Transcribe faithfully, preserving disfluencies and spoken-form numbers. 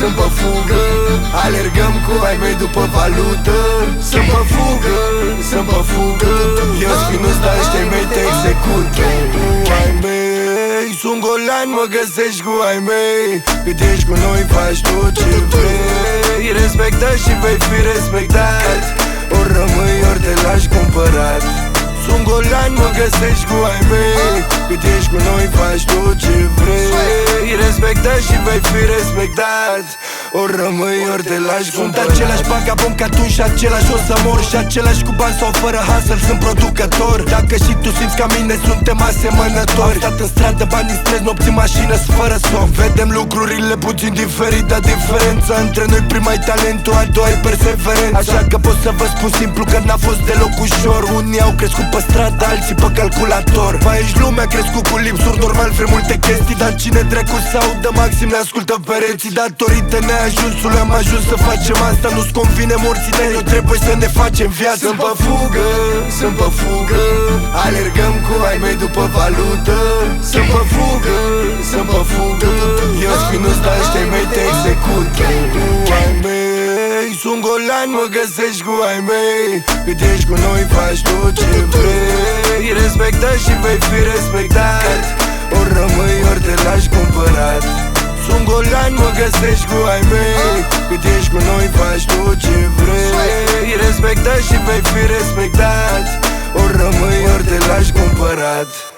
sunt pe fugă, alergăm cu ai mei după valută. Sunt pe fugă, sunt pe fugă, eu spinus, dar ăștia-i mei te execută. Ai mei, sunt golan, mă găsești cu ai mei. Cât ești cu noi faci tot ce vrei. Respectat și vei fi respectat, ori rămâi, ori te lași cumpărat. Sunt golan, mă găsești cu ai mei. Cât ești cu noi faci tot ce vrei. Respectat și vei fi respectat, ori rămâi, ori te lași cumpărat. Sunt același bagabon ca atunci și același o să mor. Și același cu bani sau fără hustle sunt producător. Dacă și tu simți ca mine, suntem asemănători. Am stat în stradă, bani în stres, nopți în mașină fără somn. Vedem lucrurile puțin diferit, dar diferența între noi prima e talentul, a doua e perseverența. Așa că pot să vă spun simplu că n-a fost deloc ușor. Unii au crescut pe stradă, alții pe calculator. Mai ești lumea, crescut cu limsuri, normal vrei multe chestii. Dar cine dracu să audă, maxim ne ascultă pereții. Datorită neajunsului am ajuns să facem asta. Nu-ți convine morții tăi, noi trebuie să ne facem viață. Sunt pe fugă, sunt pe fugă, alergăm cu ai mei după valută. Sunt pe fugă, sunt pe fugă, eu spinus, dar ăștia-i mei te execută. Ai mei, sunt golan, mă găsești cu ai mei. Cât ești cu noi faci tot ce vrei. Respectat și vei fi respectat, ori rămâi, ori te lași cumpărat. Sunt golan, mă găsești cu ai mei. Cât ești cu noi faci tot ce vrei. Respectat și vei fi respectat, ori rămâi, ori te lași cumpărat.